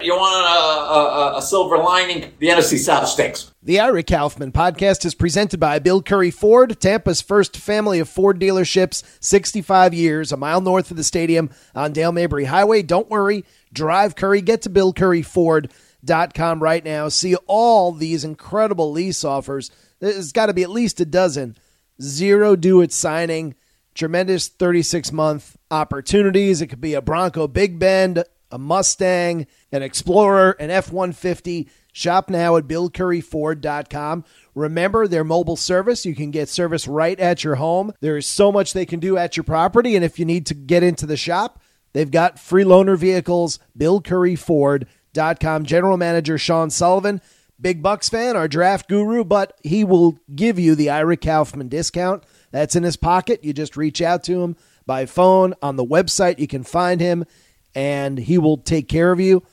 You want a silver lining? The NFC South stinks. The Ira Kaufman podcast is presented by Bill Curry Ford, Tampa's first family of Ford dealerships, 65 years, a mile north of the stadium on Dale Mabry Highway. Don't worry, drive Curry. Get to BillCurryFord.com right now. See all these incredible lease offers. There's got to be at least a dozen. Zero due at signing. Tremendous 36-month opportunities. It could be a Bronco Big Bend, a Mustang, an Explorer, an F-150. Shop now at BillCurryFord.com. Remember their mobile service. You can get service right at your home. There is so much they can do at your property, and if you need to get into the shop, they've got free loaner vehicles. BillCurryFord.com. General Manager Sean Sullivan, big Bucks fan, our draft guru, but he will give you the Ira Kaufman discount. That's in his pocket. You just reach out to him by phone. On the website, you can find him, and he will take care of you.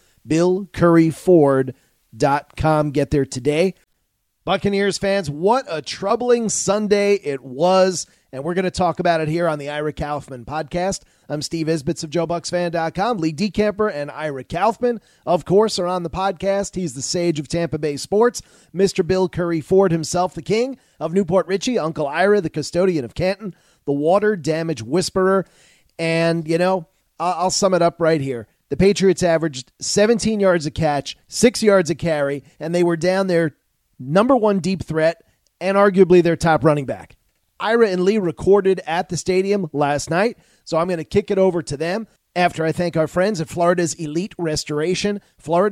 BillCurryFord.com. Get there today. Buccaneers fans, what a troubling Sunday it was, and we're going to talk about it here on the Ira Kaufman podcast. I'm Steve Isbitz of JoeBucksFan.com. Lee DeCamper and Ira Kaufman, of course, are on the podcast. He's the sage of Tampa Bay sports. Mr. Bill Curry Ford himself, the king of Newport Richie. Uncle Ira, the custodian of Canton. The water damage whisperer. And, you know, I'll sum it up right here. The Patriots averaged 17 yards a catch, 6 yards a carry, and they were down their number one deep threat and arguably their top running back. Ira and Lee recorded at the stadium last night, so I'm going to kick it over to them after I thank our friends at Florida's Elite Restoration,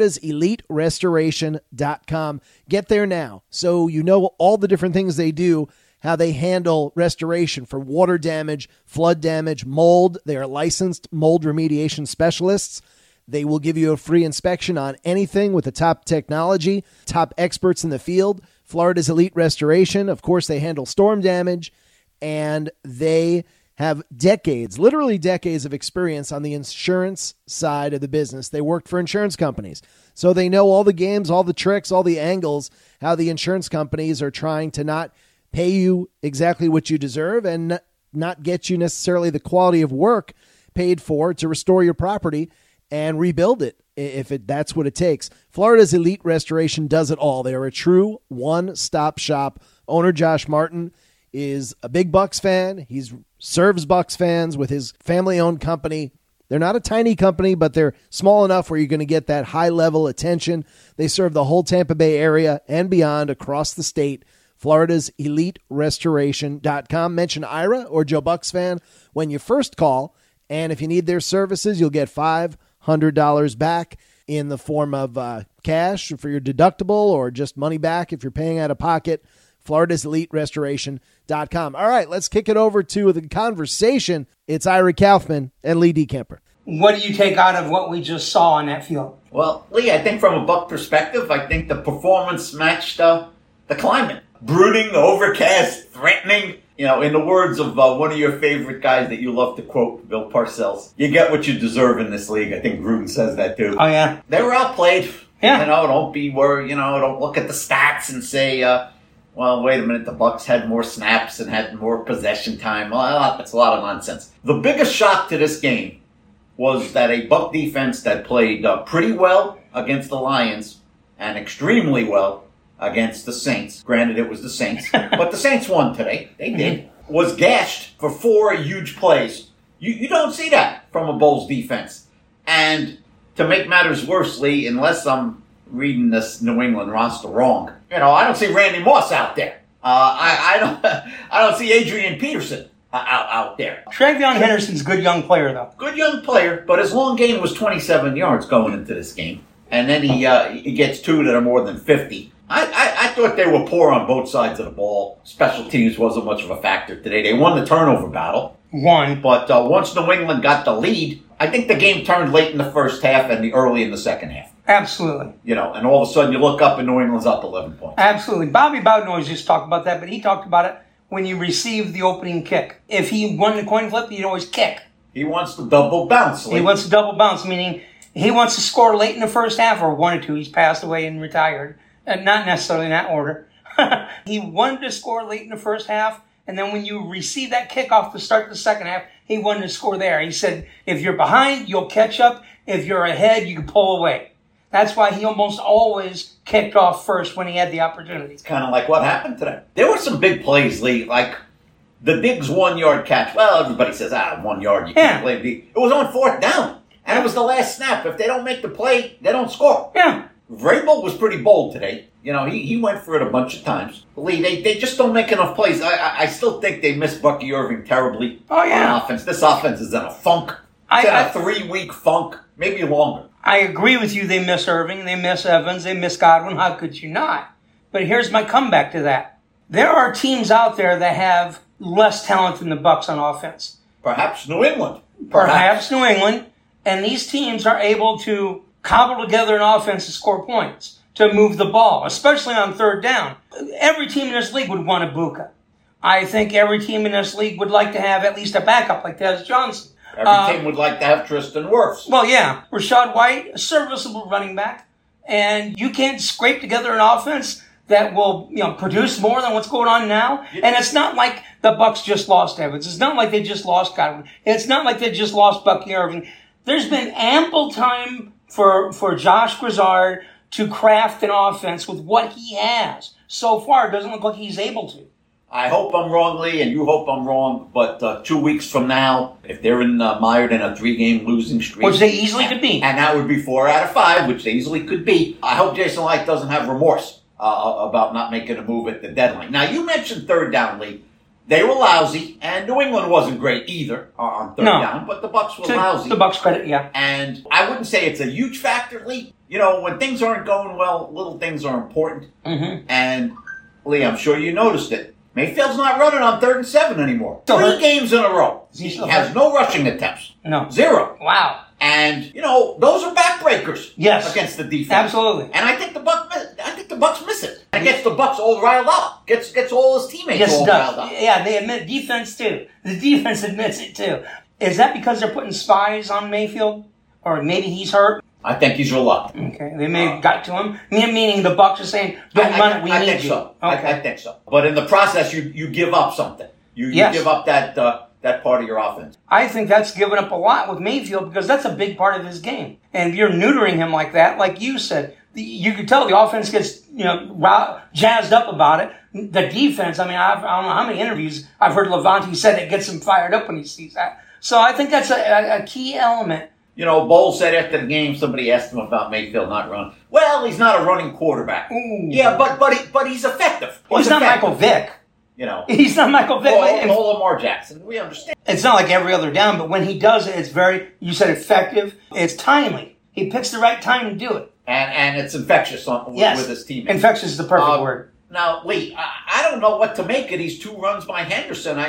floridaseliterestoration.com. Get there now so you know all the different things they do, how they handle restoration for water damage, flood damage, mold. They are licensed mold remediation specialists. They will give you a free inspection on anything with the top technology, top experts in the field. Florida's Elite Restoration, of course, they handle storm damage, and they have decades, literally decades of experience on the insurance side of the business. They worked for insurance companies, so they know all the games, all the tricks, all the angles, how the insurance companies are trying to not pay you exactly what you deserve and not get you necessarily the quality of work paid for to restore your property and rebuild it if that's what it takes. Florida's Elite Restoration does it all. They are a true one-stop shop. Owner Josh Martin is a big Bucks fan. He serves Bucks fans with his family-owned company. They're not a tiny company, but they're small enough where you're going to get that high-level attention. They serve the whole Tampa Bay area and beyond across the state. Florida's Elite Restoration.com. Mention Ira or Joe Bucks fan when you first call, and if you need their services, you'll get $500 back in the form of cash for your deductible or just money back if you're paying out of pocket. Florida's Elite Restoration.com. All right, let's kick it over to the conversation. It's Ira Kaufman and Lee DeCamper. What do you take out of what we just saw on that field? Well, Lee, I think from a Buck perspective, I think the performance matched the climate. Brooding, overcast, threatening. You know, in the words of one of your favorite guys that you love to quote, Bill Parcells, you get what you deserve in this league. I think Gruden says that too. Oh, yeah. They were outplayed. Yeah. You know, don't be worried. You know, don't look at the stats and say, well, wait a minute, the Bucks had more snaps and had more possession time. Well, that's a lot of nonsense. The biggest shock to this game was that a Buck defense that played pretty well against the Lions and extremely well against the Saints. Granted, it was the Saints, but the Saints won today. They did. Was gashed for 4 huge plays. You don't see that from a Bulls defense. And to make matters worse, Lee, unless I'm reading this New England roster wrong, you know, I don't see Randy Moss out there. I don't see Adrian Peterson out there. Travion Henderson's a good young player, though. Good young player, but his long gain was 27 yards going into this game. And then he gets 2 that are more than 50. I thought they were poor on both sides of the ball. Special teams wasn't much of a factor today. They won the turnover battle. But once New England got the lead, I think the game turned late in the first half and early in the second half. Absolutely. You know, and all of a sudden you look up and New England's up 11 points. Absolutely. Bobby Bowden just talked about that, but he talked about it when you receive the opening kick. If he won the coin flip, you'd always kick. He wants the double bounce. Lee. He wants the double bounce, meaning he wants to score late in the first half or 1 or 2. He's passed away and retired. Not necessarily in that order. He wanted to score late in the first half, and then when you receive that kickoff to start the second half, he wanted to score there. He said, if you're behind, you'll catch up. If you're ahead, you can pull away. That's why he almost always kicked off first when he had the opportunity. It's kind of like what happened today. There were some big plays, Lee, like the Diggs 1 yard catch. Well, everybody says, 1 yard, you can't blame D. It was on 4th down, and it was the last snap. If they don't make the play, they don't score. Yeah. Vrabel was pretty bold today. You know, he went for it a bunch of times. Lee, they just don't make enough plays. I still think they miss Bucky Irving terribly on offense. This offense is in a funk. It's in a 3-week funk, maybe longer. I agree with you. They miss Irving. They miss Evans. They miss Godwin. How could you not? But here's my comeback to that. There are teams out there that have less talent than the Bucs on offense. Perhaps New England. Perhaps New England. And these teams are able to cobble together an offense to score points, to move the ball, especially on 3rd down. Every team in this league would want Ibuka. I think every team in this league would like to have at least a backup like Des Johnson. Every team would like to have Tristan Wirfs. Well, yeah. Rashad White, a serviceable running back. And you can't scrape together an offense that will, produce more than what's going on now. And it's not like the Bucs just lost Evans. It's not like they just lost Godwin. It's not like they just lost Bucky Irving. There's been ample time for Josh Grizzard to craft an offense with what he has. So far, it doesn't look like he's able to. I hope I'm wrong, Lee, and you hope I'm wrong, but 2 weeks from now, if they're mired in a 3-game losing streak... Which they easily could be. And that would be 4 out of 5, which they easily could be. I hope Jason Licht doesn't have remorse about not making a move at the deadline. Now, you mentioned 3rd down, Lee. They were lousy, and New England wasn't great either on 3rd down, but the Bucs were lousy. The Bucs credit, yeah. And I wouldn't say it's a huge factor, Lee. When things aren't going well, little things are important. Mm-hmm. And, Lee, I'm sure you noticed it. Mayfield's not running on 3rd and 7 anymore. 3 games in a row. He has no rushing attempts. No. 0. Wow. And, those are backbreakers. Yes. Against the defense. Absolutely. And I think the Bucs miss it. And gets the Bucs all riled up. Gets all his teammates all riled up. Yeah, they admit defense too. The defense admits it too. Is that because they're putting spies on Mayfield? Or maybe he's hurt? I think he's reluctant. Okay, they may have got to him. Meaning the Bucs are saying, don't run it, we need you. So. Okay. I think so. But in the process, you give up something. You give up that part of your offense. I think that's given up a lot with Mayfield because that's a big part of his game. And if you're neutering him like that, like you said, you could tell the offense gets jazzed up about it. The defense, I don't know how many interviews I've heard Levante said it gets him fired up when he sees that. So I think that's a key element. Bowles said after the game, somebody asked him about Mayfield not running. Well, he's not a running quarterback. Ooh. Yeah, but he's effective. He's not Michael Vick. He's not Michael Vick. Or Lamar Jackson. We understand. It's not like every other down, but when he does it, it's you said effective. It's timely. He picks the right time to do it. And it's infectious with his teammates. Infectious is the perfect word. Now, Lee, I don't know what to make of these 2 runs by Henderson.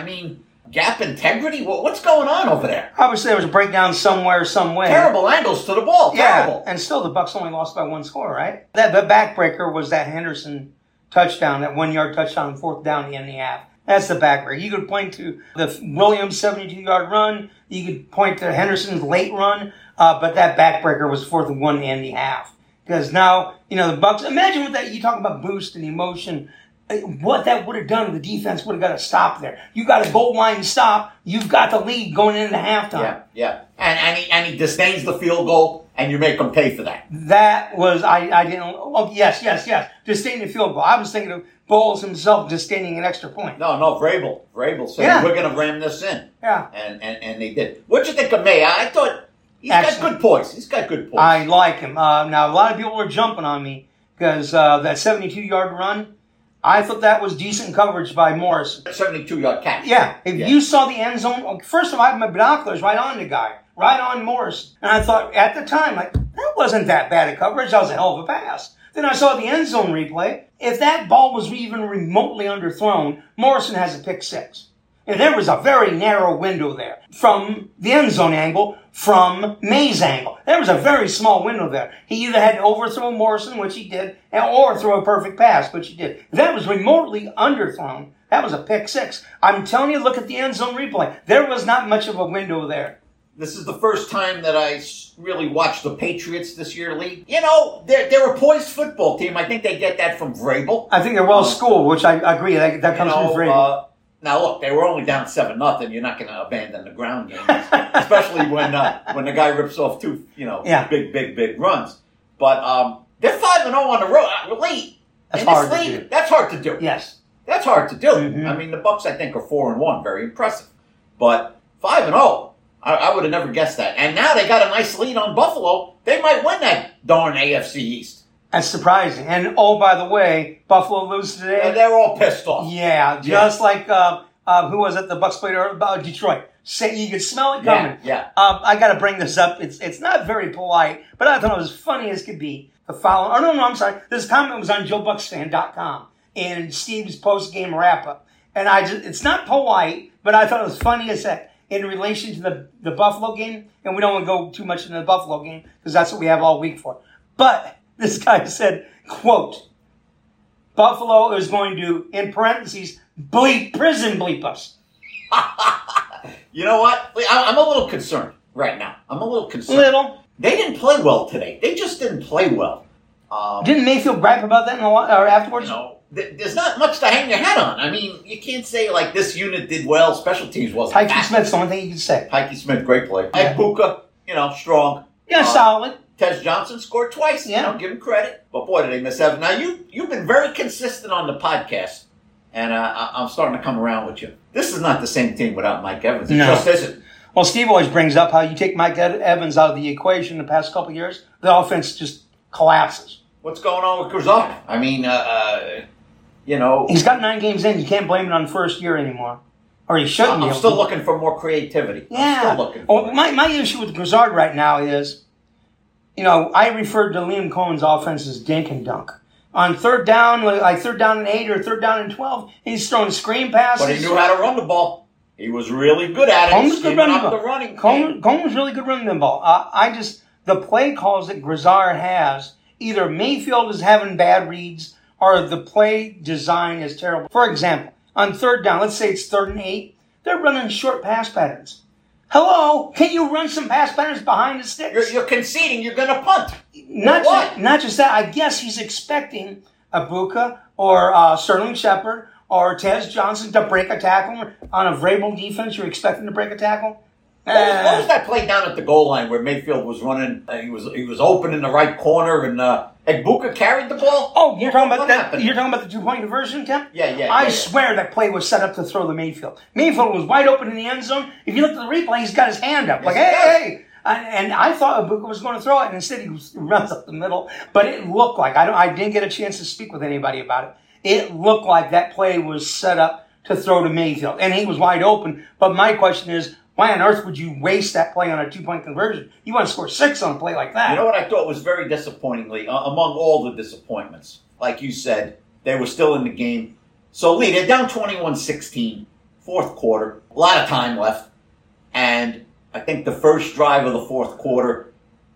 Gap integrity? What's going on over there? Obviously, there was a breakdown somewhere. Terrible angles to the ball. Terrible. And still, the Bucs only lost by 1 score, right? The backbreaker was that Henderson touchdown, that 1-yard touchdown on 4th down at the end of the half. That's the backbreaker. You could point to the Williams 72-yard run. You could point to Henderson's late run. But that backbreaker was 4th and 1 at the end of the half. Because now, the Bucs, imagine what that, you talk about boost and emotion. What that would have done, the defense would have got a stop there. You got a goal line stop. You've got the lead going into halftime. Yeah. And he disdains the field goal, and you make him pay for that. That was, I didn't, yes. Disdaining the field goal. I was thinking of Bowles himself disdaining an extra point. No, Vrabel. Vrabel said, we're going to ram this in. Yeah. And they did. What'd you think of May? I thought he's got good poise. I like him. Now, a lot of people are jumping on me because that 72-yard run, I thought that was decent coverage by Morris. 72-yard catch. Yeah. If you saw the end zone, first of all, I had my binoculars right on the guy, right on Morris. And I thought at the time, that wasn't that bad a coverage. That was a hell of a pass. Then I saw the end zone replay. If that ball was even remotely underthrown, Morrison has a pick 6. And there was a very narrow window there from the end zone angle, from May's angle. There was a very small window there. He either had to overthrow Morrison, which he did, or throw a perfect pass, which he did. If that was remotely underthrown, that was a pick 6. I'm telling you, look at the end zone replay. There was not much of a window there. This is the first time that I really watched the Patriots this year, Lee. They're a poised football team. I think they get that from Vrabel. I think they're well schooled, which I agree. That comes from Vrabel. Now, look, they were only down 7-0. You're not going to abandon the ground game, especially when the guy rips off 2, big runs. But they're 5-0 on the road. Late. That's in this hard to league, do. That's hard to do. Yes. That's hard to do. Mhm. I mean, the Bucks, I think, are 4-1. Very impressive. But 5-0, I would have never guessed that. And now they got a nice lead on Buffalo. They might win that darn AFC East. That's surprising. And, oh, by the way, Buffalo loses today. And they're all pissed off. Yeah, just like, who was it? The Bucks played Detroit. Say you could smell it coming. Yeah. I got to bring this up. It's not very polite, but I thought it was funny as could be. The following, oh no, I'm sorry. This comment was on JoeBucksFan.com in Steve's post-game wrap-up. And it's not polite, but I thought it was funny as heck in relation to the Buffalo game. And we don't want to go too much into the Buffalo game because that's what we have all week for. But this guy said, quote, Buffalo is going to, in parentheses, prison bleep us. You know what? I'm a little concerned right now. I'm a little concerned. Little. They didn't play well today. They just didn't play well. Didn't Mayfield gripe about that or afterwards? You know, there's not much to hang your hat on. I mean, you can't say, like, this unit did well, special teams wasn't Pikey bad. Smith's the only thing you can say. Pikey Smith, great play. Yeah. Ibuka, strong. Yeah, solid. Tez Johnson scored twice. Yeah. Give him credit. But boy, did they miss Evans. Now, you've been very consistent on the podcast, and I'm starting to come around with you. This is not the same team without Mike Evans. It just isn't. Well, Steve always brings up how you take Mike Evans out of the equation the past couple of years, the offense just collapses. What's going on with Grizzard? I mean, He's got 9 games in. You can't blame it on first year anymore. Or he shouldn't. I'm still looking for more creativity. Yeah. I'm still looking for my issue with Grizzard right now is, I referred to Liam Cohen's offense as dink and dunk. On third down, like third down and 8 or third down and 12, he's throwing screen passes. But he knew how to run the ball. He was really good at it. Cohen was good running the ball. Running Cohen was really good running the ball. The play calls that Grizzard has, either Mayfield is having bad reads or the play design is terrible. For example, on third down, let's say it's 3rd and 8, they're running short pass patterns. Hello, can you run some pass patterns behind the sticks? You're conceding you're going to punt. Not just that. I guess he's expecting Ibuka or Sterling Shepard or Tez Johnson to break a tackle. On a Vrabel defense, you're expecting to break a tackle? What was that play down at the goal line where Mayfield was running? He was open in the right corner, and Ibuka carried the ball. Oh, you're talking about that? Happened? You're talking about the 2-point conversion attempt? Yeah. I swear that play was set up to throw to Mayfield. Mayfield was wide open in the end zone. If you look at the replay, he's got his hand up, hey. And I thought Ibuka was going to throw it, and instead he runs up the middle. But it looked like I didn't get a chance to speak with anybody about it. It looked like that play was set up to throw to Mayfield, and he was wide open. But my question is, why on earth would you waste that play on a 2-point conversion? You want to score 6 on a play like that. You know what I thought was very disappointingly, among all the disappointments, like you said, they were still in the game. So, Lee, they're down 21-16, fourth quarter, a lot of time left. And I think the first drive of the fourth quarter,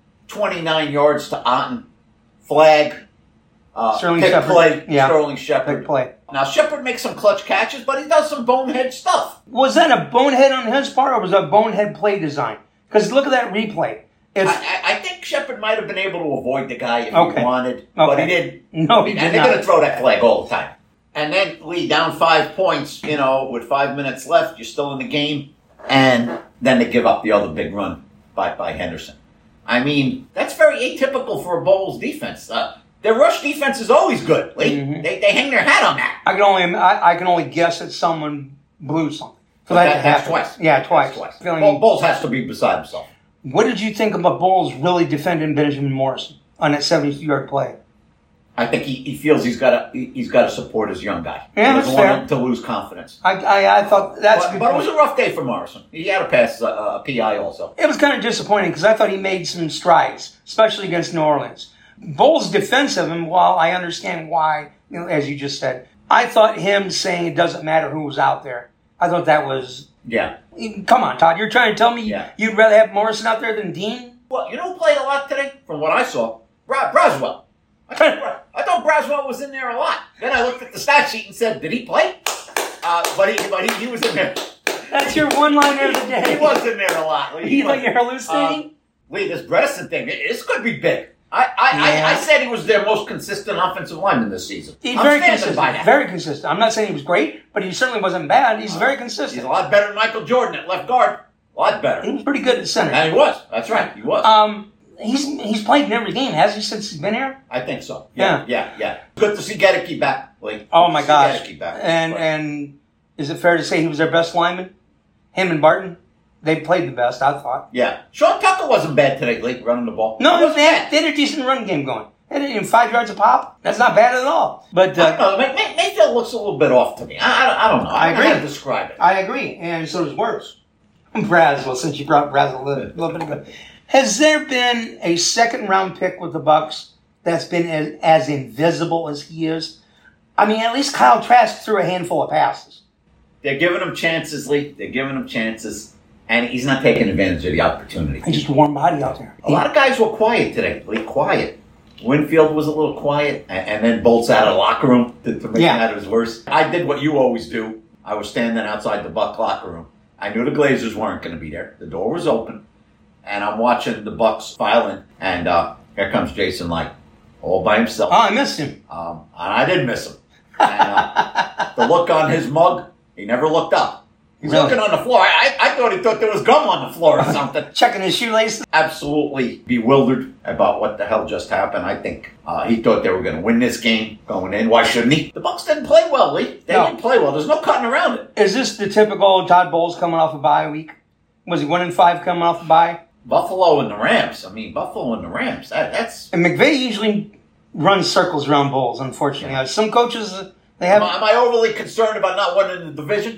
29 yards to Otten, flag, Sterling pick Shepard. play, Yeah. Sterling Shepard. Big play. Now, Shepard makes some clutch catches, but he does some bonehead stuff. Was that a bonehead on his part, or was that a bonehead play design? Because look at that replay. I think Shepard might have been able to avoid the guy if he wanted, but he didn't. No, he did And they're not. going to throw that flag all the time. And then, Lee, down 5 points, with 5 minutes left, you're still in the game, and then they give up the other big run by Henderson. I mean, that's very atypical for a Bowls defense. Their rush defense is always good, Lee. Mm-hmm. They hang their hat on that. I can only guess that someone blew something. For that to That's happen. twice. Yeah, twice. That's twice. Feeling- Bowles has to be beside himself. What did you think about Bowles really defending Benjamin Morrison on that 72-yard play? I think he feels he's got to support his young guy. Yeah, he that's doesn't fair. want him to lose confidence. I thought that's a good But it point. was a rough day for Morrison. He had to pass a PI also. It was kind of disappointing because I thought he made some strides, especially against New Orleans. Bowles' defense of him, while I understand why, as you just said, I thought him saying it doesn't matter who was out there. I thought that was... Yeah. Come on, Todd. You're trying to tell me you'd rather have Morrison out there than Dean? Well, you know who played a lot today? From what I saw, Braswell. I thought Braswell was in there a lot. Then I looked at the stat sheet and said, did he play? But he was in there. That's your one-liner of the day. He was in there a lot. Lee. You think you're hallucinating? Lee, this Bredesen thing, this could be big. I said he was their most consistent offensive lineman this season. He's I'm very standing consistent. by that. Very consistent. I'm not saying he was great, but he certainly wasn't bad. He's very consistent. He's a lot better than Michael Jordan at left guard. A lot better. He was pretty good at center. And he was. That's right. He was. he's played in every game, hasn't he, since he's been here? I think so. Yeah. Good to see Gedeke back. Oh my gosh. Gedeke back. And is it fair to say he was their best lineman? Him and Barton? They played the best, I thought. Yeah. Sean Tucker wasn't bad today, Lee, running the ball. No, they had a decent run game going. They had 5 yards a pop. That's not bad at all. But Mayfield looks a little bit off to me. I don't know. I agree. How to describe it. I agree, and so does Wirfs. Brazel, since you brought Brazel a little bit ago. Has there been a second-round pick with the Bucs that's been as invisible as he is? I mean, at least Kyle Trask threw a handful of passes. They're giving him chances, Lee. They're giving him chances, and he's not taking advantage of the opportunity. He's just a warm body out there. A lot of guys were quiet today, Lee. Quiet. Winfield was a little quiet, and then bolts out of the locker room to make matters worse. I did what you always do. I was standing outside the Buck locker room. I knew the Glazers weren't going to be there. The door was open, and I'm watching the Bucks file in, and here comes Jason Licht, all by himself. Oh, I missed him. And I did miss him. And, the look on his mug, he never looked up. He's looking on the floor. I thought there was gum on the floor or something. Checking his shoelaces. Absolutely bewildered about what the hell just happened. I think he thought they were going to win this game going in. Why shouldn't he? The Bucs didn't play well, Lee. They didn't play well. There's no cutting around it. Is this the typical Todd Bowles coming off a bye week? Was he 1-5 coming off the bye? Buffalo and the Rams. Buffalo and the Rams. That's. And McVay usually runs circles around Bowles, unfortunately. Yeah. Some coaches, they have. Am I overly concerned about not winning the division?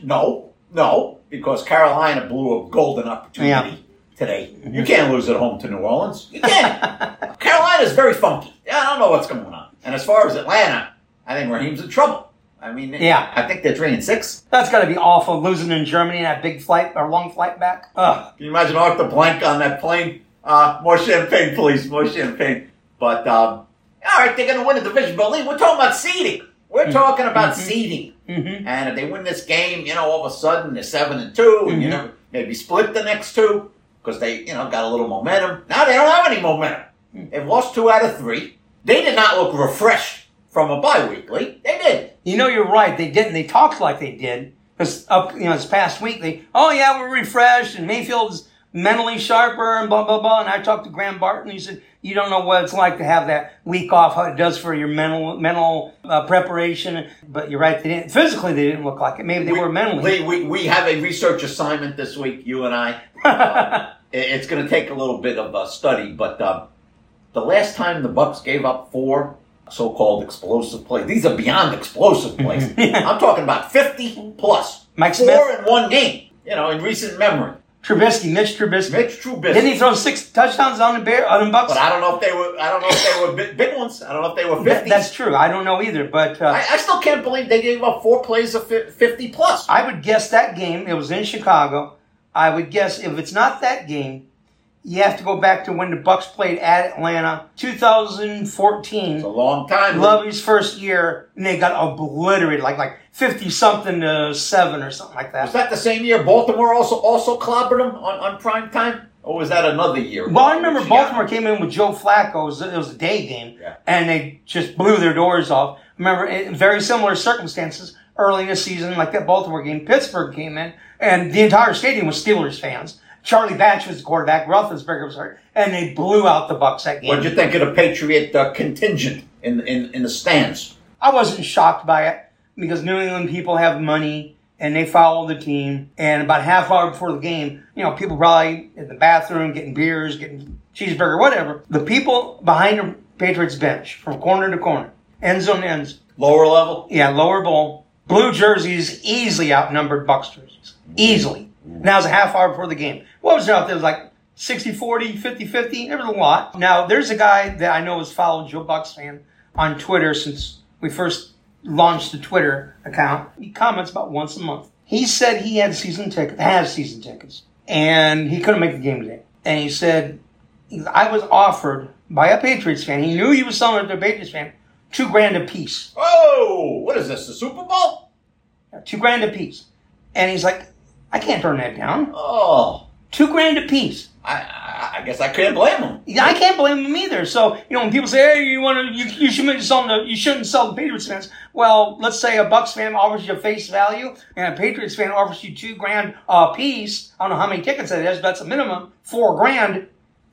No, because Carolina blew a golden opportunity today. You can't lose at home to New Orleans. You can't. Carolina's very funky. I don't know what's going on. And as far as Atlanta, I think Raheem's in trouble. I think they're 3-6. That's got to be awful, losing in Germany that big flight or long flight back. Ugh. Can you imagine Arthur Blank on that plane? More champagne, please. More champagne. But, all right, they're going to win the division. But, Lee, we're talking about seeding. We're talking about seeding. Mm-hmm. And if they win this game, all of a sudden they're 7-2, and maybe split the next 2 because they, got a little momentum. Now they don't have any momentum. They've lost 2 out of 3. They did not look refreshed from a bye week, Lee. They did. You're right. They didn't. They talked like they did because this past week we're refreshed and Mayfield's mentally sharper and blah blah blah. And I talked to Graham Barton. He said, you don't know what it's like to have that week off, how it does for your mental preparation. But you're right, physically they didn't look like it. Maybe they were mentally. We have a research assignment this week, you and I. It's going to take a little bit of a study, but the last time the Bucs gave up 4 so-called explosive plays, these are beyond explosive plays. I'm talking about 50 plus. Mike 4 Smith? in one game, in recent memory. Mitch Trubisky. Didn't he throw 6 touchdowns on the Bucs? But I don't know if they were big ones. I don't know if they were 50. That's true. I don't know either. But I still can't believe they gave up 4 plays of 50 plus. I would guess that game, it was in Chicago. I would guess if it's not that game, you have to go back to when the Bucs played at Atlanta, 2014. It's a long time. Lovey's first year, and they got obliterated, like 50-something to 7 or something like that. Was that the same year Baltimore also clobbered them on prime time? Or was that another year? Well, I remember Baltimore came in with Joe Flacco. It was a day game, and they just blew their doors off. Remember, in very similar circumstances, early in the season, like that Baltimore game, Pittsburgh came in, and the entire stadium was Steelers fans. Charlie Batch was the quarterback. Roethlisberger was hurt, and they blew out the Bucs that game. What did you think of the Patriot contingent in the stands? I wasn't shocked by it because New England people have money and they follow the team. And about a half hour before the game, people probably in the bathroom getting beers, getting cheeseburger, whatever. The people behind the Patriots bench, from corner to corner, end zone to ends. Lower level? Yeah, lower bowl. Blue jerseys easily outnumbered Bucs jerseys. Easily. Now it's a half hour before the game. What was there out there? It was like 60-40, 50-50. There was a lot. Now, there's a guy that I know has followed Joe Bucs fan on Twitter since we first launched the Twitter account. He comments about once a month. He said he has season tickets, and he couldn't make the game today. And he said, I was offered by a Patriots fan. He knew he was selling it to a Patriots fan, $2,000 a piece. Oh, what is this, the Super Bowl? $2,000 a piece. And he's like, I can't turn that down. Oh. $2,000 a piece. I guess I can't blame him. Yeah, I can't blame him either. So, when people say, hey, you shouldn't sell the Patriots fans. Well, let's say a Bucs fan offers you face value and a Patriots fan offers you $2,000 a piece. I don't know how many tickets that is, but that's a minimum. $4,000.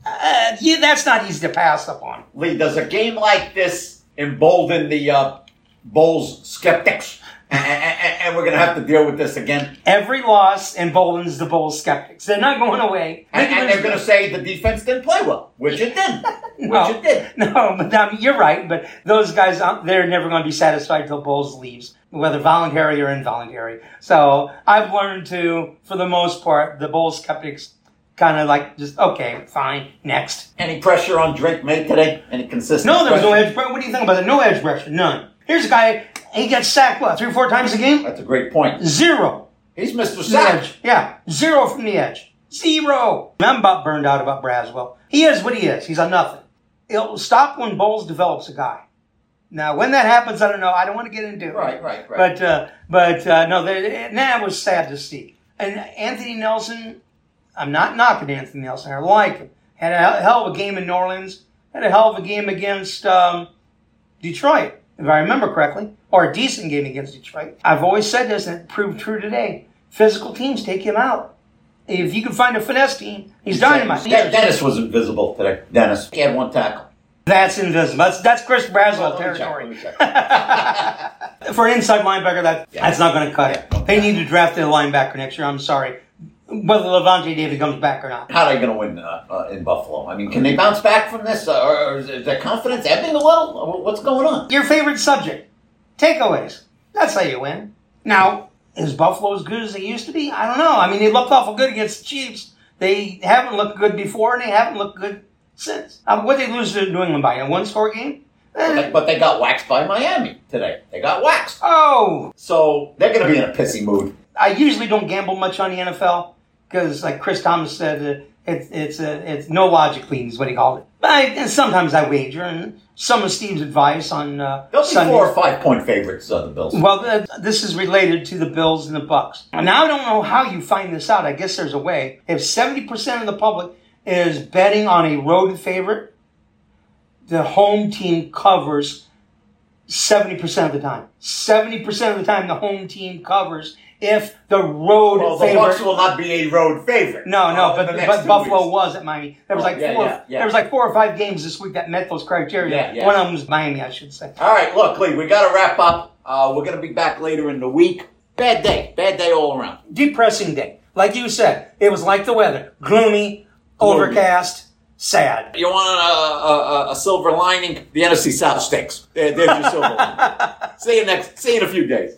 Yeah, that's not easy to pass up on. Lee, does a game like this embolden the Bulls skeptics? And we're going to have to deal with this again. Every loss emboldens the Bulls skeptics. They're not going away. And they're going to say the defense didn't play well, which it did. No, but you're right. But those guys, they're never going to be satisfied until Bulls leaves, whether voluntary or involuntary. So I've learned to, for the most part, the Bulls skeptics kind of like just, okay, fine, next. Any pressure on Drake May today? Any consistent No, there was no pressure? edge pressure. What do you think about it? No edge pressure. None. Here's a guy, he gets sacked, 3 or 4 times a game? That's a great point. 0. He's Mr. From the Sack. edge. Yeah, 0 from the edge. 0. I'm about burned out about Braswell. He is what he is. He's a nothing. It'll stop when Bulls develops a guy. Now, when that happens, I don't know. I don't want to get into it. Right. But no, that was sad to see. And Anthony Nelson, I'm not knocking Anthony Nelson. I like him. Had a hell of a game in New Orleans. Had a hell of a game against Detroit, if I remember correctly, or a decent game against Detroit. I've always said this, and it proved true today. Physical teams take him out. If you can find a finesse team, he's dynamite. Dennis was invisible today. Dennis. He had 1 tackle. That's invisible. That's Chris Braswell Let territory. me check. For an inside linebacker, that's not going to cut it. Yeah. They need to draft a linebacker next year. I'm sorry. Whether Levante David comes back or not. How are they going to win in Buffalo? I mean, can they bounce back from this? Or is their confidence ebbing a little? What's going on? Your favorite subject. Takeaways. That's how you win. Now, is Buffalo as good as they used to be? I don't know. I mean, they looked awful good against the Chiefs. They haven't looked good before, and they haven't looked good since. What did they lose to New England by? A 1-score game? But they got waxed by Miami today. They got waxed. Oh! So they're going to be in a pissy mood. I usually don't gamble much on the NFL because, like Chris Thomas said, it's no logic leans, what he called it. And sometimes I wager, and some of Steve's advice on They'll be Sunday. 4 or 5 point favorites, the Bills. Well, this is related to the Bills and the Bucks. Now, I don't know how you find this out. I guess there's a way. If 70% of the public is betting on a road favorite, the home team covers 70% of the time. 70% of the time, the home team covers if the road Well, the favorite. Bucks will not be a road favorite. No, in the next but 2 Buffalo weeks. was at Miami. There was there was like 4 or 5 games this week that met those criteria. Yeah. One of them was Miami, I should say. All right, look, Lee, we got to wrap up. We're going to be back later in the week. Bad day all around. Depressing day. Like you said, it was like the weather. Gloomy, overcast, sad. You want a silver lining? The NFC South stinks. There's your silver lining. See you in a few days.